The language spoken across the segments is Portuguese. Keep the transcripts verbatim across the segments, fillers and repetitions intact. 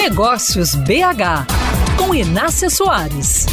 Negócios B H, com Inácia Soares.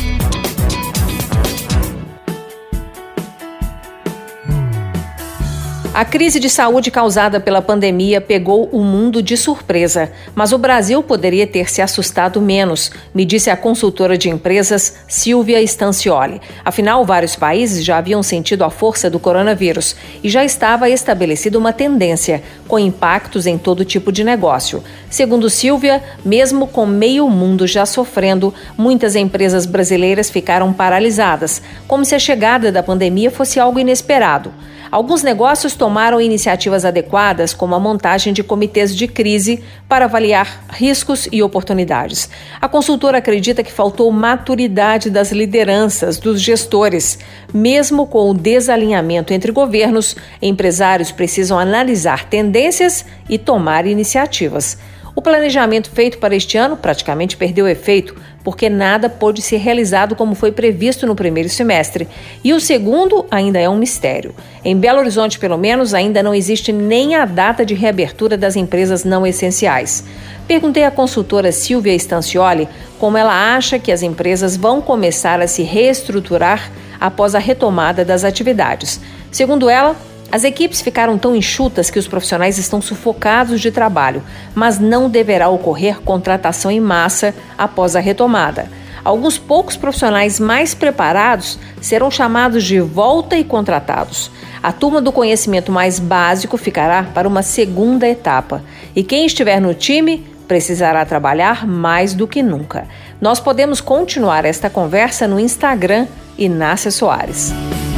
A crise de saúde causada pela pandemia pegou o mundo de surpresa, mas o Brasil poderia ter se assustado menos, me disse a consultora de empresas Silvia Stancioli. Afinal, vários países já haviam sentido a força do coronavírus e já estava estabelecida uma tendência, com impactos em todo tipo de negócio. Segundo Silvia, mesmo com meio mundo já sofrendo, muitas empresas brasileiras ficaram paralisadas, como se a chegada da pandemia fosse algo inesperado. Alguns negócios tomaram iniciativas adequadas, como a montagem de comitês de crise para avaliar riscos e oportunidades. A consultora acredita que faltou maturidade das lideranças, dos gestores. Mesmo com o desalinhamento entre governos, empresários precisam analisar tendências e tomar iniciativas. O planejamento feito para este ano praticamente perdeu efeito, porque nada pôde ser realizado como foi previsto no primeiro semestre. E o segundo ainda é um mistério. Em Belo Horizonte, pelo menos, ainda não existe nem a data de reabertura das empresas não essenciais. Perguntei à consultora Silvia Stancioli como ela acha que as empresas vão começar a se reestruturar após a retomada das atividades. Segundo ela, as equipes ficaram tão enxutas que os profissionais estão sufocados de trabalho, mas não deverá ocorrer contratação em massa após a retomada. Alguns poucos profissionais mais preparados serão chamados de volta e contratados. A turma do conhecimento mais básico ficará para uma segunda etapa. E quem estiver no time precisará trabalhar mais do que nunca. Nós podemos continuar esta conversa no Instagram Inácia Soares.